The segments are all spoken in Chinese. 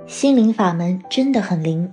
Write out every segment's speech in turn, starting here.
心灵法门真的很灵。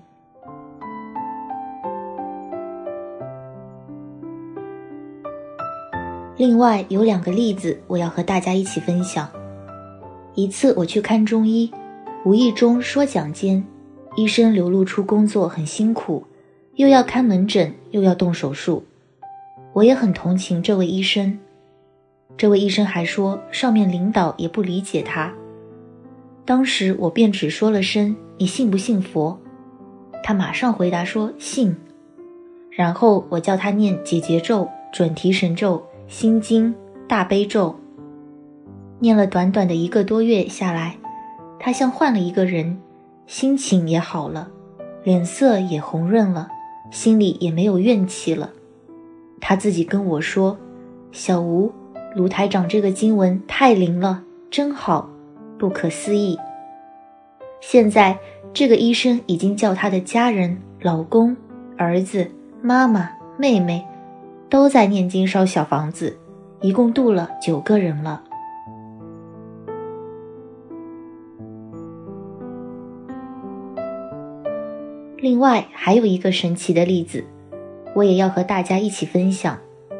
另外有2个例子我要和大家一起分享。一次我去看中医，无意中说讲间，医生流露出工作很辛苦，又要看门诊又要动手术。我也很同情这位医生。这位医生还说上面领导也不理解他。当时我便只说了声你信不信佛，他马上回答说信。然后我叫他念解结咒、准提神咒、心经、大悲咒。念了短短的1个多月下来，他像换了一个人，心情也好了，脸色也红润了，心里也没有怨气了。他自己跟我说，小吴，卢台长这个经文太灵了，真好，不可思议。现在这个医生已经叫他的家人、老公、儿子、妈妈、妹妹都在念经烧小房子，一共度了9个人了。另外还有一个神奇的例子，我也要和大家一起分享。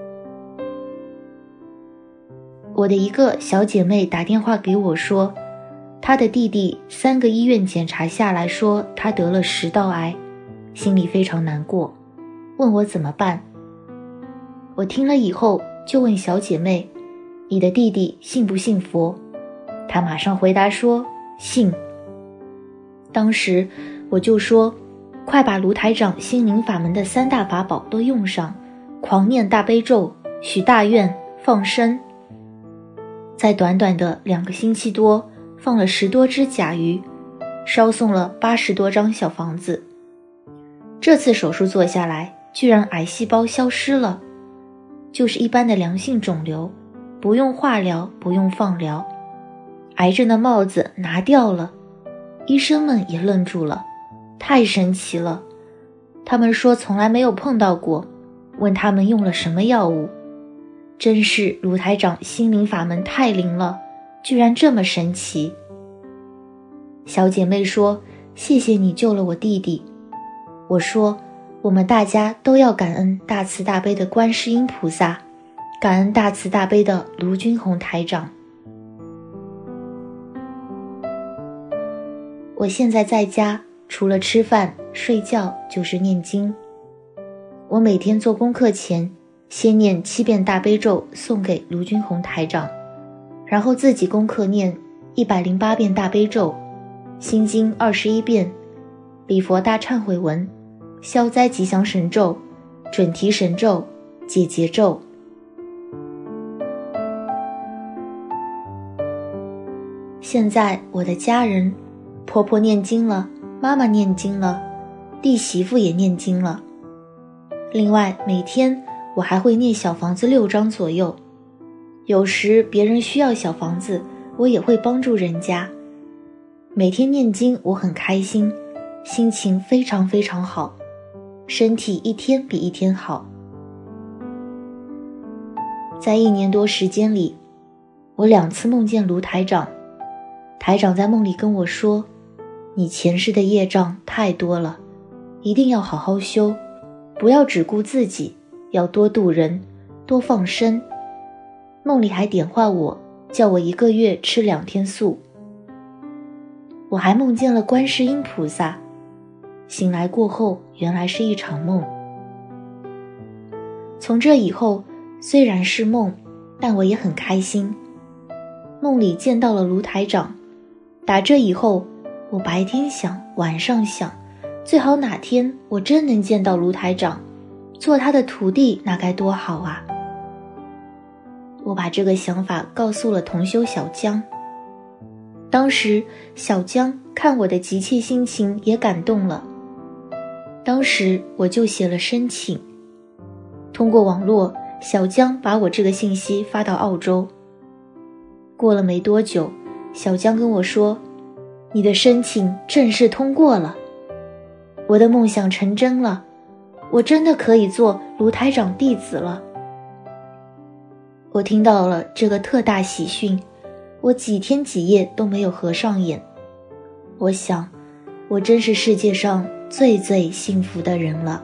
我的一个小姐妹打电话给我说，她的弟弟3个医院检查下来说他得了食道癌，心里非常难过，问我怎么办。我听了以后就问小姐妹，你的弟弟信不信佛？她马上回答说信。当时我就说，快把卢台长心灵法门的3大法宝都用上，狂念大悲咒，许大愿，放生。在短短的2个星期多，放了10多只甲鱼，烧送了80多张小房子。这次手术做下来，居然癌细胞消失了，就是一般的良性肿瘤，不用化疗，不用放疗，癌症的帽子拿掉了。医生们也愣住了，太神奇了。他们说从来没有碰到过，问他们用了什么药物。真是卢台长心灵法门太灵了，居然这么神奇。小姐妹说，谢谢你救了我弟弟。我说，我们大家都要感恩大慈大悲的观世音菩萨，感恩大慈大悲的卢军宏台长。我现在在家，除了吃饭睡觉就是念经。我每天做功课前先念7遍大悲咒送给卢军宏台长，然后自己功课念108遍大悲咒，心经21遍，礼佛大忏悔文，消灾吉祥神咒，准提神咒，解结咒。现在我的家人，婆婆念经了，妈妈念经了，弟媳妇也念经了。另外每天我还会念小房子6张左右，有时别人需要小房子，我也会帮助人家。每天念经我很开心，心情非常非常好，身体一天比一天好。在1年多时间里，我2次梦见卢台长，台长在梦里跟我说，你前世的业障太多了，一定要好好修，不要只顾自己，要多度人，多放生。梦里还点化我，叫我1个月吃2天素。我还梦见了观世音菩萨，醒来过后原来是一场梦。从这以后，虽然是梦，但我也很开心。梦里见到了卢台长，打这以后，我白天想，晚上想，最好哪天我真能见到卢台长，做他的徒弟那该多好啊。我把这个想法告诉了同修小江。当时小江看我的急切心情也感动了，当时我就写了申请。通过网络，小江把我这个信息发到澳洲。过了没多久，小江跟我说，你的申请正式通过了，我的梦想成真了，我真的可以做卢台长弟子了。我听到了这个特大喜讯，我几天几夜都没有合上眼。我想， 我真是世界上最最幸福的人了。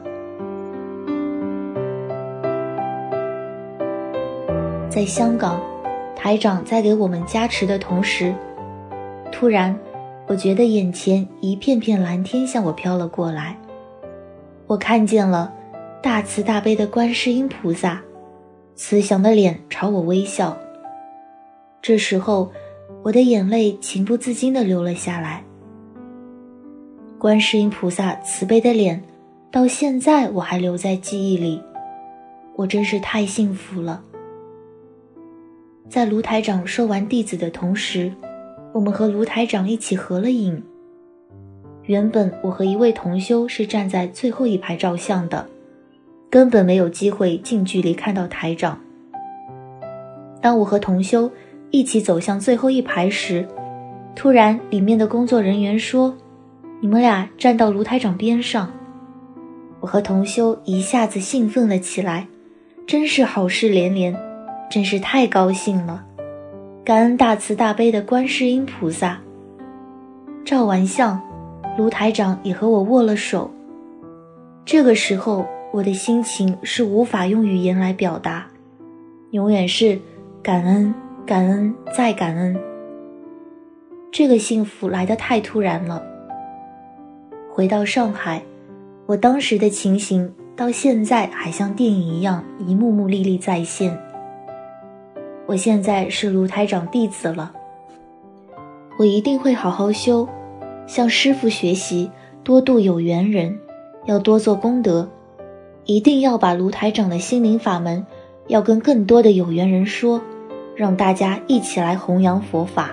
在香港，台长在给我们加持的同时，突然我觉得眼前一片片蓝天向我飘了过来，我看见了大慈大悲的观世音菩萨，慈祥的脸朝我微笑。这时候我的眼泪情不自禁地流了下来。观世音菩萨慈悲的脸到现在我还留在记忆里，我真是太幸福了。在卢台长收完弟子的同时，我们和卢台长一起合了影。原本我和一位同修是站在最后一排照相的，根本没有机会近距离看到台长。当我和同修一起走向最后一排时，突然里面的工作人员说，你们俩站到卢台长边上。我和同修一下子兴奋了起来，真是好事连连，真是太高兴了，感恩大慈大悲的观世音菩萨。照完相，卢台长也和我握了手。这个时候我的心情是无法用语言来表达，永远是感恩感恩再感恩。这个幸福来得太突然了。回到上海，我当时的情形到现在还像电影一样一幕幕历历在现。我现在是卢台长弟子了，我一定会好好修，向师父学习，多度有缘人，要多做功德，一定要把卢台长的心灵法门要跟更多的有缘人说，让大家一起来弘扬佛法。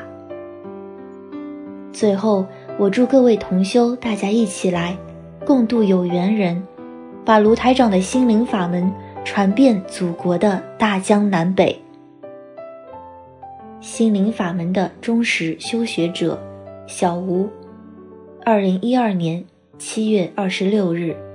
最后我祝各位同修大家一起来共度有缘人，把卢台长的心灵法门传遍祖国的大江南北。心灵法门的忠实修学者，小吴，2012年7月26日。